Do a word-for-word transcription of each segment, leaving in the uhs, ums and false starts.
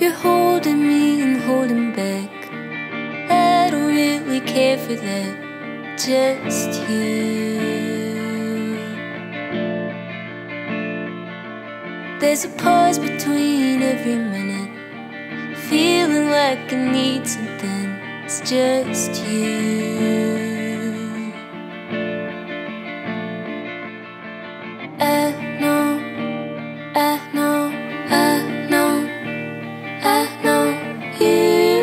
You're holding me and holding back. I don't really care for that, just you. There's a pause between every minute, feeling like I need something. It's just you. I know, I know, I know, I know you,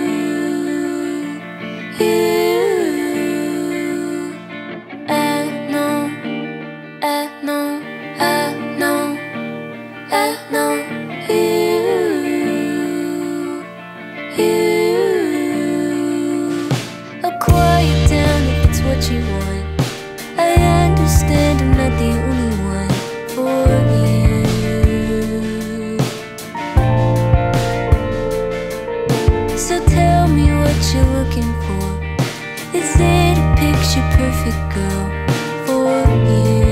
you. I know, I know, I know, I know you, you. I'll quiet down if it's what you want. I understand I'm not the only one for you. So tell me what you're looking for. Is it a picture perfect girl for you?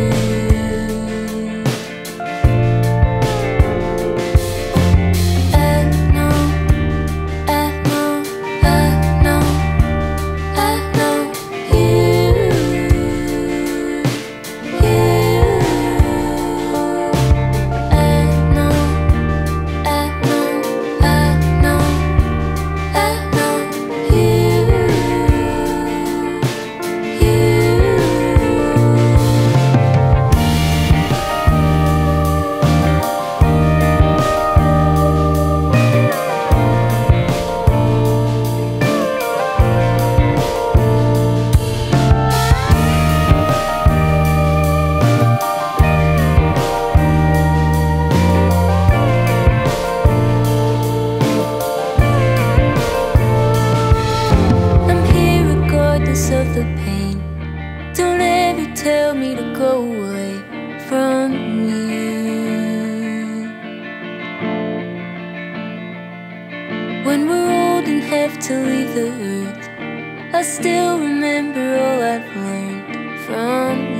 I know, I know, I know, I know you, you. I know, I know, I know, I know you, you. I'm here regardless of the pain. Don't ever tell me to go away from you. When we're old and have to leave the earth, I still remember all I've learned from you.